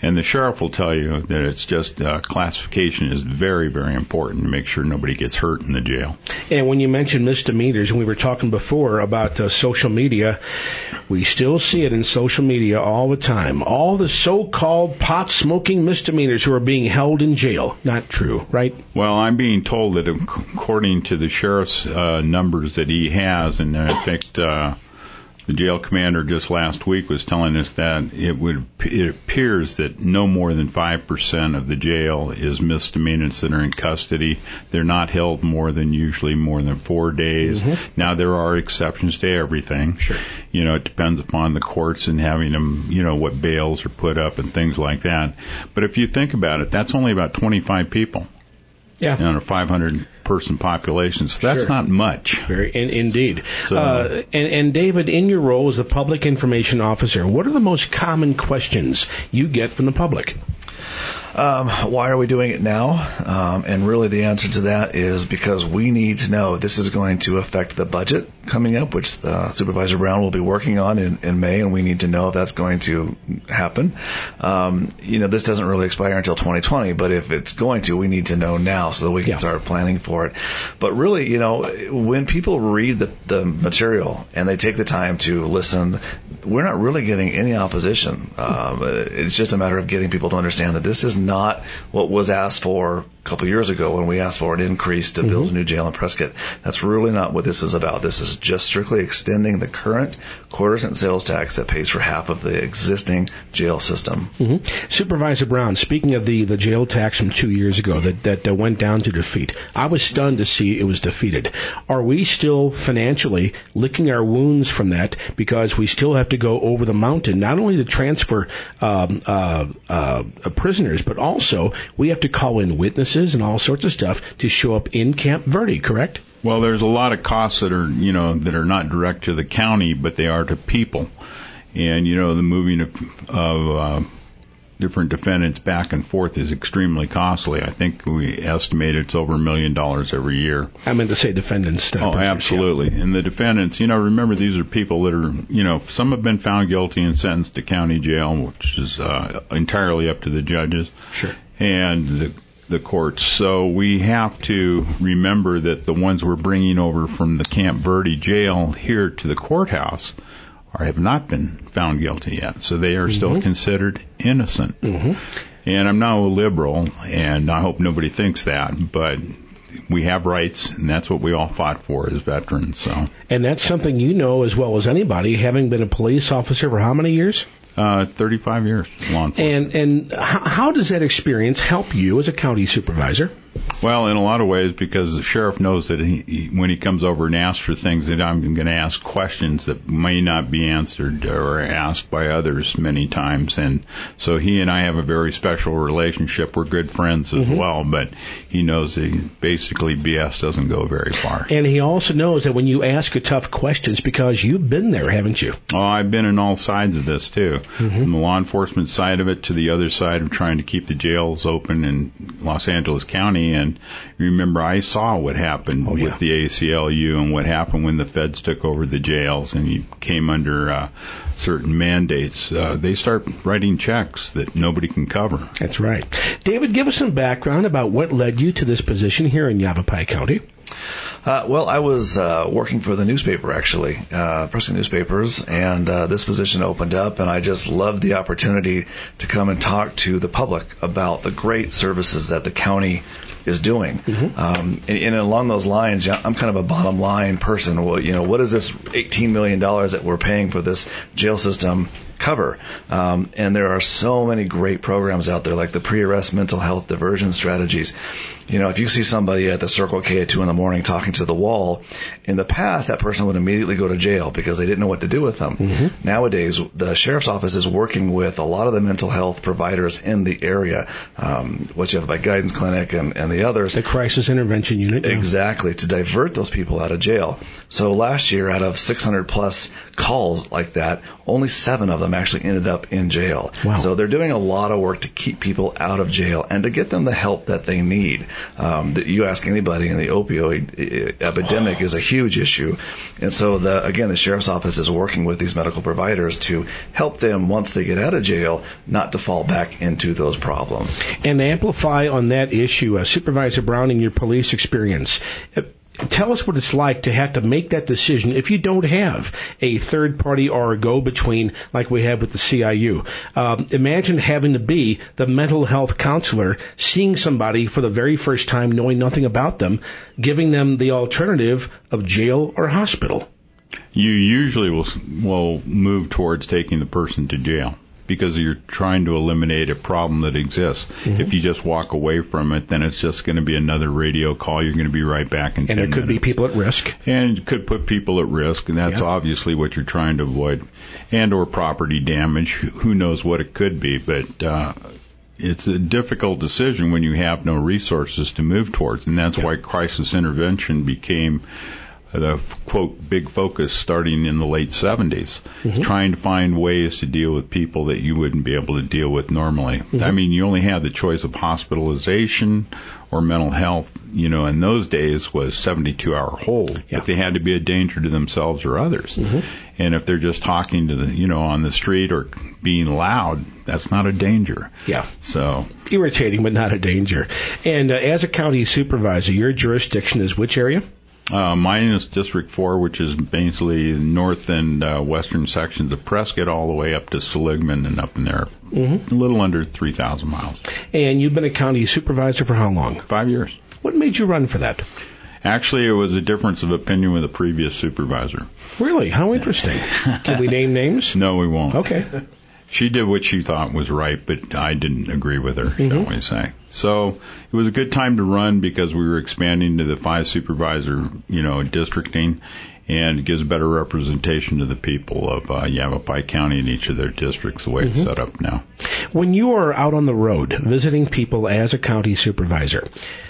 And the sheriff will tell you that it's just uh, classification is very, very important to make sure nobody gets hurt in the jail. And when you mentioned misdemeanors, and we were talking before about uh, social media, we still see it in social media all the time. All the so-called pot-smoking misdemeanors who are being held in jail. Not true, right? Well, I'm being told that according to the sheriff's uh, numbers that he has, and I think uh, the jail commander just last week was telling us that it would it appears that no more than five percent of the jail is misdemeanors that are in custody. They're not held more than usually more than four days. Mm-hmm. Now, there are exceptions to everything. Sure. You know, it depends upon the courts and having them, you know, what bails are put up and things like that. But if you think about it, that's only about twenty-five people. Yeah. On a five hundred person population, so that's sure. not much. Very, in, indeed. So, uh, and, and David, in your role as a public information officer, what are the most common questions you get from the public? Um, why are we doing it now? Um, and really the answer to that is because we need to know this is going to affect the budget coming up, which uh, Supervisor Brown will be working on in, in May, and we need to know if that's going to happen. Um, you know, this doesn't really expire until twenty twenty, but if it's going to, we need to know now so that we can yeah. start planning for it. But really, you know, when people read the, the material and they take the time to listen, we're not really getting any opposition. Um, it's just a matter of getting people to understand that this is not what was asked for a couple of years ago when we asked for an increase to build mm-hmm. a new jail in Prescott. That's really not what this is about. This is just strictly extending the current quarter cent sales tax that pays for half of the existing jail system. Mm-hmm. Supervisor Brown, speaking of the, the jail tax from two years ago that, that uh, went down to defeat, I was stunned to see it was defeated. Are we still financially licking our wounds from that because we still have to go over the mountain, not only to transfer um, uh, uh, prisoners, but also we have to call in witnesses and all sorts of stuff to show up in Camp Verde, correct? Well, there's a lot of costs that are, you know, that are not direct to the county, but they are to people. And, you know, the moving of, of uh, different defendants back and forth is extremely costly. I think we estimate it's over a million dollars every year. I meant to say defendants. Oh, absolutely. Yeah. And the defendants, you know, remember these are people that are, you know, some have been found guilty and sentenced to county jail, which is uh, entirely up to the judges. Sure. And the the courts. So we have to remember that the ones we're bringing over from the Camp Verde jail here to the courthouse are, have not been found guilty yet. So they are mm-hmm. still considered innocent. Mm-hmm. And I'm not a liberal, and I hope nobody thinks that, but we have rights, and that's what we all fought for as veterans. So, and that's something you know as well as anybody, having been a police officer for how many years? Uh, thirty-five years, law enforcement. And and how, how does that experience help you as a county supervisor? Well, in a lot of ways, because the sheriff knows that he, he, when he comes over and asks for things, that I'm going to ask questions that may not be answered or asked by others many times. And so he and I have a very special relationship. We're good friends as mm-hmm. well, but he knows that basically B S doesn't go very far. And he also knows that when you ask a tough questions, because you've been there, haven't you? Oh, I've been on all sides of this, too. Mm-hmm. From the law enforcement side of it to the other side of trying to keep the jails open in Los Angeles County. And remember, I saw what happened oh, yeah. with the A C L U and what happened when the feds took over the jails and you came under uh, certain mandates. Uh, they start writing checks that nobody can cover. That's right. David, give us some background about what led you to this position here in Yavapai County. Uh, well, I was uh, working for the newspaper, actually, uh, Prescott Newspapers, and uh, this position opened up, and I just loved the opportunity to come and talk to the public about the great services that the county is doing. Mm-hmm. Um, and, and along those lines, I'm kind of a bottom line person. Well, you know, what is this eighteen million dollars that we're paying for this jail system cover? Um, and there are so many great programs out there, like the pre-arrest mental health diversion strategies. You know, if you see somebody at the Circle K at two in the morning talking to the wall, in the past, that person would immediately go to jail because they didn't know what to do with them. Mm-hmm. Nowadays, the sheriff's office is working with a lot of the mental health providers in the area, um, what you have by Guidance Clinic and, and the others. The Crisis Intervention Unit. Yeah. Exactly, to divert those people out of jail. So last year, out of six hundred plus calls like that, only seven of them actually ended up in jail. Wow. So they're doing a lot of work to keep people out of jail and to get them the help that they need. Um, the, you ask anybody, and the opioid epidemic is a huge issue. And so, the, again, the sheriff's office is working with these medical providers to help them, once they get out of jail, not to fall back into those problems. And to amplify on that issue, uh, Supervisor Browning, your police experience, uh, tell us what it's like to have to make that decision if you don't have a third party or a go-between like we have with the C I U. Um, imagine having to be the mental health counselor, seeing somebody for the very first time, knowing nothing about them, giving them the alternative of jail or hospital. You usually will will move towards taking the person to jail, because you're trying to eliminate a problem that exists. Mm-hmm. If you just walk away from it, then it's just going to be another radio call. You're going to be right back in ten minutes. And there could be people at risk. And it could put people at risk, and that's yeah. obviously what you're trying to avoid. And or property damage. Who knows what it could be, but uh, it's a difficult decision when you have no resources to move towards, and that's yeah. why crisis intervention became the, quote, big focus starting in the late seventies, mm-hmm. trying to find ways to deal with people that you wouldn't be able to deal with normally. Mm-hmm. I mean, you only had the choice of hospitalization or mental health, you know, in those days was seventy-two hour hold, yeah. but they had to be a danger to themselves or others. Mm-hmm. And if they're just talking to the, you know, on the street or being loud, that's not a danger. Yeah. So irritating, but not a danger. And uh, as a county supervisor, your jurisdiction is which area? Uh, mine is District four, which is basically north and uh, western sections of Prescott all the way up to Seligman and up in there, mm-hmm. a little under three thousand miles. And you've been a county supervisor for how long? Five years. What made you run for that? Actually, it was a difference of opinion with a previous supervisor. Really? How interesting. Can we name names? No, we won't. Okay. She did what she thought was right, but I didn't agree with her, mm-hmm. shall we say. So it was a good time to run because we were expanding to the five supervisor, you know, districting, and it gives better representation to the people of uh, Yavapai County in each of their districts, the way mm-hmm. it's set up now. When you are out on the road visiting people as a county supervisor,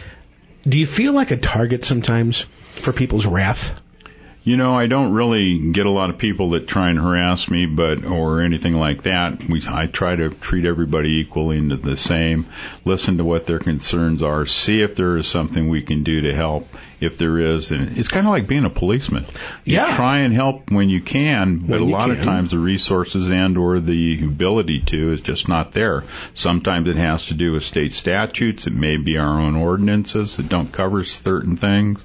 do you feel like a target sometimes for people's wrath? You know, I don't really get a lot of people that try and harass me, but or anything like that. We, I try to treat everybody equally and the same, listen to what their concerns are, see if there is something we can do to help, if there is. And it's kind of like being a policeman. You yeah. try and help when you can, but when a lot can. of times the resources and or the ability to is just not there. Sometimes it has to do with state statutes. It may be our own ordinances that don't cover certain things.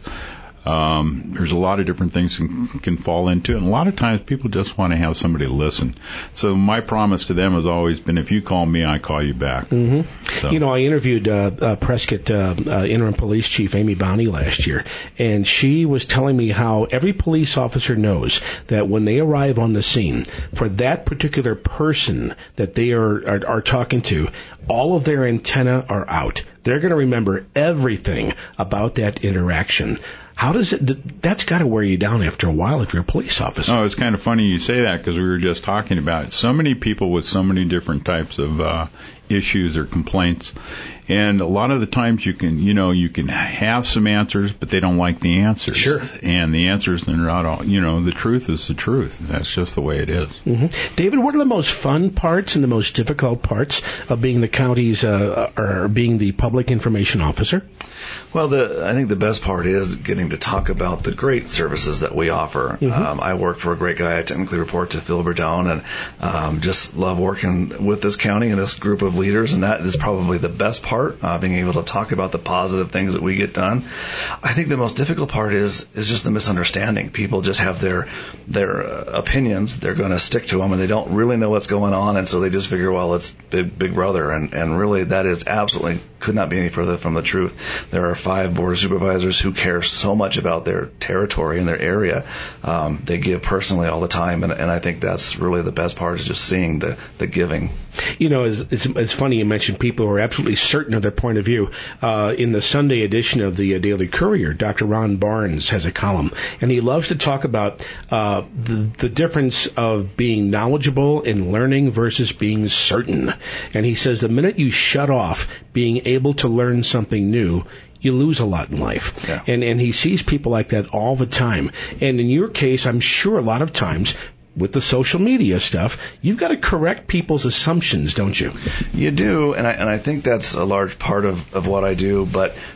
Um, there's a lot of different things can, can fall into it, and a lot of times people just want to have somebody listen. So my promise to them has always been, if you call me, I call you back. Mm-hmm. So. You know, I interviewed uh, uh, Prescott uh, uh, interim police chief Amy Bowney last year, and she was telling me how every police officer knows that when they arrive on the scene, for that particular person that they are, are, are talking to, all of their antennae are out. They're going to remember everything about that interaction. How does it, that's got to wear you down after a while if you're a police officer. Oh, it's kind of funny you say that because we were just talking about it. So many people with so many different types of uh, issues or complaints. And a lot of the times you can, you know, you can have some answers, but they don't like the answers. Sure. And the answers are not all, you know, the truth is the truth. That's just the way it is. Mm-hmm. David, what are the most fun parts and the most difficult parts of being the county's, uh, or being the public information officer? Well, the, I think the best part is getting to talk about the great services that we offer. Mm-hmm. Um, I work for a great guy. I technically report to Phil Burdone, and um, just love working with this county and this group of leaders, and that is probably the best part, uh, being able to talk about the positive things that we get done. I think the most difficult part is is just the misunderstanding. People just have their their uh, opinions. They're going to stick to them, and they don't really know what's going on, and so they just figure, well, it's Big, big Brother, and, and really that is absolutely could not be any further from the truth. There are five board of supervisors who care so much about their territory and their area. Um, they give personally all the time, and, and I think that's really the best part is just seeing the, the giving. You know, it's, it's, it's funny you mentioned people who are absolutely certain of their point of view. Uh, in the Sunday edition of the uh, Daily Courier, Doctor Ron Barnes has a column, and he loves to talk about uh, the, the difference of being knowledgeable and learning versus being certain. And he says the minute you shut off being able to learn something new, you lose a lot in life. Yeah. And and he sees people like that all the time. And in your case, I'm sure a lot of times with the social media stuff, you've got to correct people's assumptions, don't you? You do, and I and I think that's a large part of, of what I do. But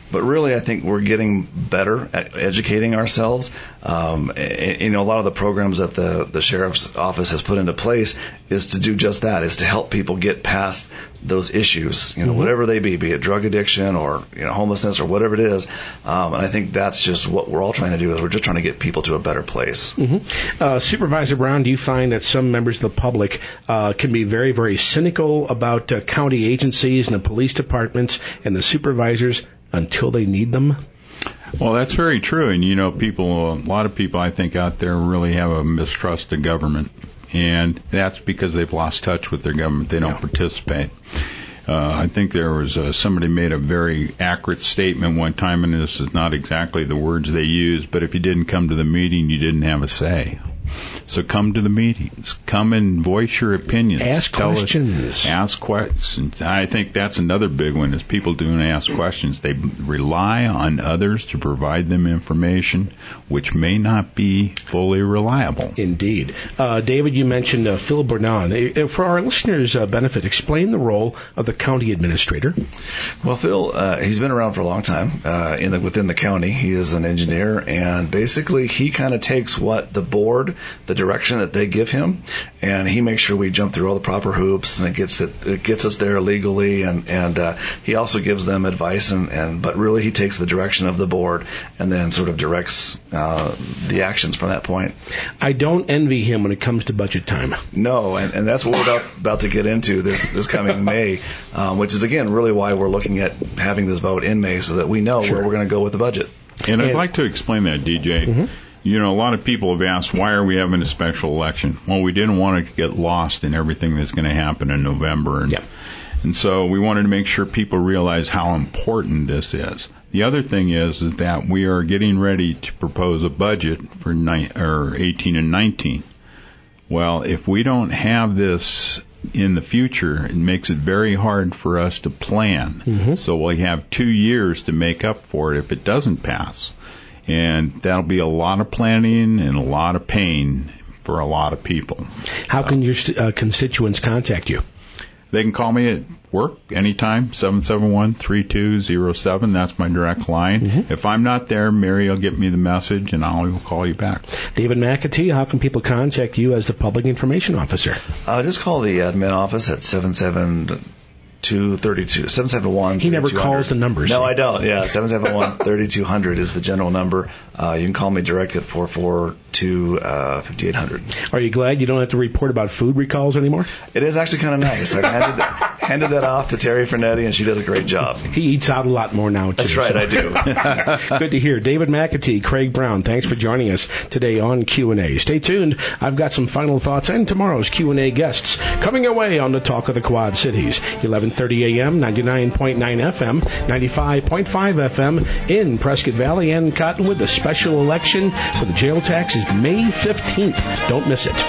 But really, I think we're getting better at educating ourselves. Um, and, you know, a lot of the programs that the, the sheriff's office has put into place is to do just that, is to help people get past those issues, you know, mm-hmm. whatever they be, be it drug addiction or, you know, homelessness or whatever it is. Um, and I think that's just what we're all trying to do, is we're just trying to get people to a better place. Mm-hmm. Uh, Supervisor Brown, do you find that some members of the public uh, can be very, very cynical about uh, county agencies and the police departments and the supervisors until they need them? Well, that's very true. And, you know, people, a lot of people I think out there really have a mistrust of government. And that's because they've lost touch with their government. They don't yeah. participate. Uh, I think there was uh, somebody made a very accurate statement one time, and this is not exactly the words they used, but if you didn't come to the meeting, you didn't have a say. So come to the meetings. Come and voice your opinions. Ask Tell questions. Us, ask questions. I think that's another big one, is people don't ask questions. They rely on others to provide them information which may not be fully reliable. Indeed. Uh, David, you mentioned uh, Phil Bournon. For our listeners' uh, benefit, explain the role of the county administrator. Well, Phil, uh, he's been around for a long time uh, in the, within the county. He is an engineer, and basically he kind of takes what the board, the direction that they give him, and he makes sure we jump through all the proper hoops, and it gets it, it gets us there legally, and and uh, he also gives them advice, and, and but really he takes the direction of the board and then sort of directs uh, the actions from that point. I don't envy him when it comes to budget time. No, and, and that's what we're about, about to get into this this coming May, um, which is again really why we're looking at having this vote in May, so that we know sure. where we're going to go with the budget. And I'd like to explain that, D J. Mm-hmm. You know, a lot of people have asked, why are we having a special election? Well, we didn't want it to get lost in everything that's going to happen in November. And, yep. and so we wanted to make sure people realize how important this is. The other thing is, is that we are getting ready to propose a budget for ni- or eighteen and nineteen. Well, if we don't have this in the future, it makes it very hard for us to plan. Mm-hmm. So we have two years to make up for it if it doesn't pass. And that'll be a lot of planning and a lot of pain for a lot of people. How so, can your uh, constituents contact you? They can call me at work anytime, seven seven one, three two zero seven. That's my direct line. Mm-hmm. If I'm not there, Mary will get me the message, and I'll call you back. David McAtee, how can people contact you as the Public Information Officer? Uh, just call the admin office at seven seven two thirty-two seven seven one. He never calls the numbers. No, I don't. Yeah, seven seven one, thirty-two hundred is the general number. Uh, you can call me direct at four four two, fifty-eight hundred. Are you glad you don't have to report about food recalls anymore? It is actually kind of nice. I've handed, handed that off to Terry Fernetti, and she does a great job. He eats out a lot more now, too. That's right, so. I do. Good to hear. David McAtee, Craig Brown, thanks for joining us today on Q and A. Stay tuned. I've got some final thoughts and tomorrow's Q and A guests coming away on the Talk of the Quad Cities. eleven thirty a.m., ninety-nine point nine F M, ninety-five point five F M in Prescott Valley and Cottonwood. The special election for the jail tax is May fifteenth. Don't miss it.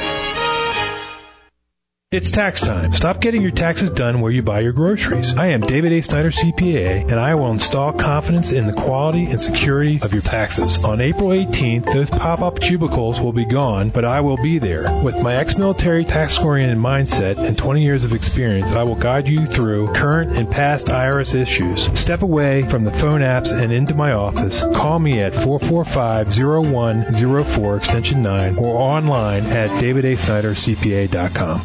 It's tax time. Stop getting your taxes done where you buy your groceries. I am David A. Snyder, C P A, and I will install confidence in the quality and security of your taxes. On April eighteenth, those pop-up cubicles will be gone, but I will be there. With my ex-military tax-oriented mindset and twenty years of experience, I will guide you through current and past I R S issues. Step away from the phone apps and into my office. Call me at four four five, zero one zero four, extension nine, or online at david a snyder c p a dot com.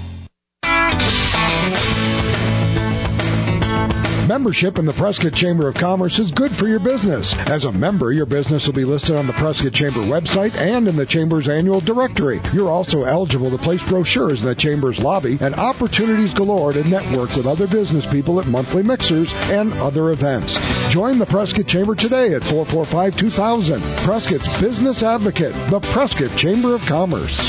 Membership in the Prescott Chamber of Commerce is good for your business. As a member, your business will be listed on the Prescott Chamber website and in the Chamber's annual directory. You're also eligible to place brochures in the Chamber's lobby and opportunities galore to network with other business people at monthly mixers and other events. Join the Prescott Chamber today at four four five, two thousand. Prescott's Business Advocate, the Prescott Chamber of Commerce.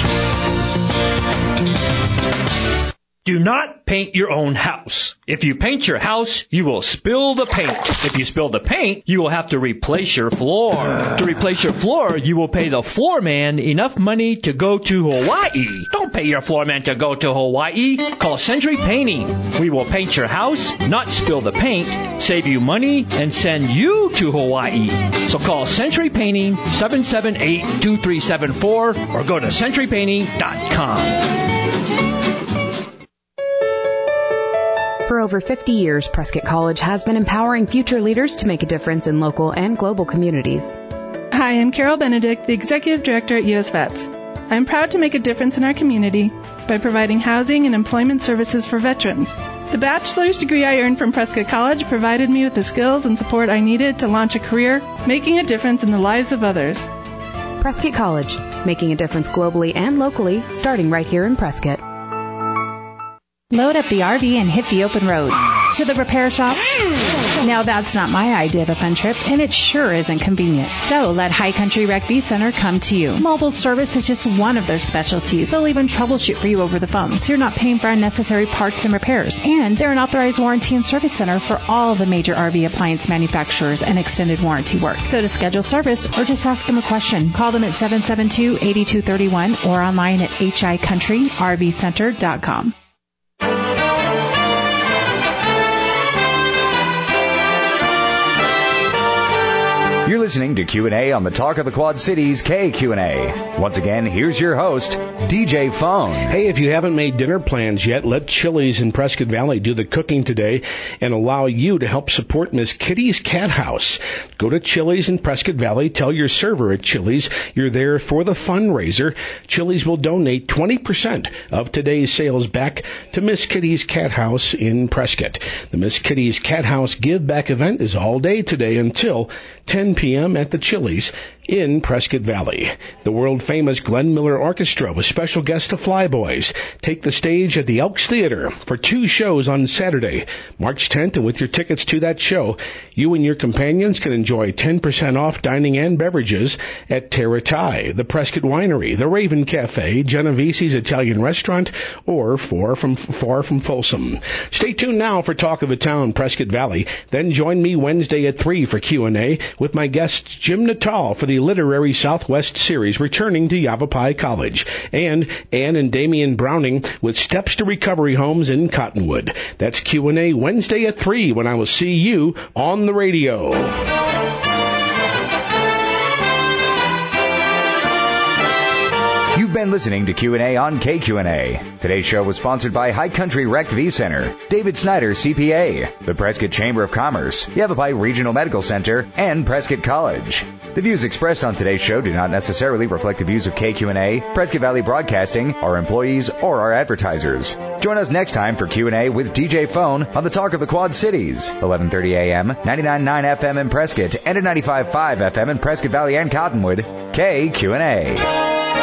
Do not paint your own house. If you paint your house, you will spill the paint. If you spill the paint, you will have to replace your floor. To replace your floor, you will pay the floor man enough money to go to Hawaii. Don't pay your floor man to go to Hawaii. Call Century Painting. We will paint your house, not spill the paint, save you money, and send you to Hawaii. So call Century Painting, seven seven eight, two three seven four, or go to century painting dot com. For over fifty years, Prescott College has been empowering future leaders to make a difference in local and global communities. Hi, I'm Carol Benedict, the Executive Director at U S Vets. I'm proud to make a difference in our community by providing housing and employment services for veterans. The bachelor's degree I earned from Prescott College provided me with the skills and support I needed to launch a career making a difference in the lives of others. Prescott College, making a difference globally and locally, starting right here in Prescott. Load up the R V and hit the open road. To the repair shop? Now that's not my idea of a fun trip, and it sure isn't convenient. So let High Country Rec V Center come to you. Mobile service is just one of their specialties. They'll even troubleshoot for you over the phone, so you're not paying for unnecessary parts and repairs. And they're an authorized warranty and service center for all the major R V appliance manufacturers and extended warranty work. So to schedule service or just ask them a question, call them at seven seven two, eight two three one or online at h i country r v center dot com. You're listening to Q and A on the Talk of the Quad Cities K Q and A. Once again, here's your host, D J Phone. Hey, if you haven't made dinner plans yet, let Chili's in Prescott Valley do the cooking today and allow you to help support Miss Kitty's Cat House. Go to Chili's in Prescott Valley. Tell your server at Chili's you're there for the fundraiser. Chili's will donate twenty percent of today's sales back to Miss Kitty's Cat House in Prescott. The Miss Kitty's Cat House Give Back event is all day today until ten p.m. at the Chili's in Prescott Valley. The world-famous Glenn Miller Orchestra with special guest the Flyboys take the stage at the Elks Theater for two shows on Saturday, March tenth, and with your tickets to that show, you and your companions can enjoy ten percent off dining and beverages at Terra Thai, the Prescott Winery, the Raven Cafe, Genovese's Italian Restaurant, or far from, far from Folsom. Stay tuned now for Talk of the Town, Prescott Valley. Then join me Wednesday at three for Q and A with my guest Jim Natal for the Literary Southwest Series returning to Yavapai College, and Ann and Damian Browning with Steps to Recovery Homes in Cottonwood. That's Q and A Wednesday at three when I will see you on the radio. You've been listening to Q and A on K Q and A. Today's show was sponsored by High Country Rec V Center, David Snyder C P A, the Prescott Chamber of Commerce, Yavapai Regional Medical Center, and Prescott College. The views expressed on today's show do not necessarily reflect the views of K Q and A, Prescott Valley Broadcasting, our employees, or our advertisers. Join us next time for Q and A with D J Phone on the Talk of the Quad Cities, eleven thirty a.m., ninety-nine point nine F M in Prescott, and at ninety-five point five F M in Prescott Valley and Cottonwood. K Q and A.